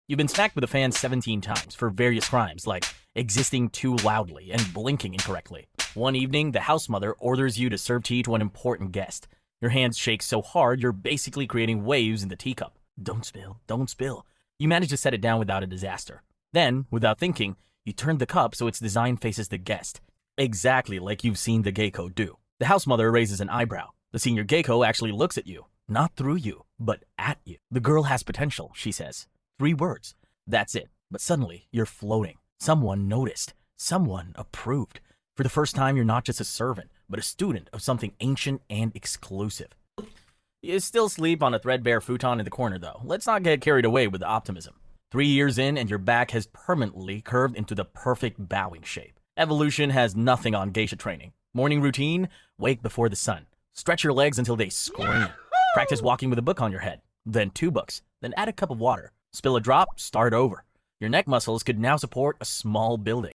You've been smacked with a fan 17 times for various crimes, like existing too loudly and blinking incorrectly. One evening, the house mother orders you to serve tea to an important guest. Your hands shake so hard, you're basically creating waves in the teacup. Don't spill, don't spill. You manage to set it down without a disaster. Then, without thinking, you turn the cup so its design faces the guest, exactly like you've seen the geiko do. The house mother raises an eyebrow. The senior geiko actually looks at you, not through you, but at you. The girl has potential, she says. 3 words. That's it. But suddenly, you're floating. Someone noticed. Someone approved. For the first time, you're not just a servant, but a student of something ancient and exclusive. You still sleep on a threadbare futon in the corner, though. Let's not get carried away with the optimism. 3 years in, and your back has permanently curved into the perfect bowing shape. Evolution has nothing on geisha training. Morning routine, wake before the sun. Stretch your legs until they scream. Practice walking with a book on your head. Then 2 books. Then add a cup of water. Spill a drop, start over. Your neck muscles could now support a small building.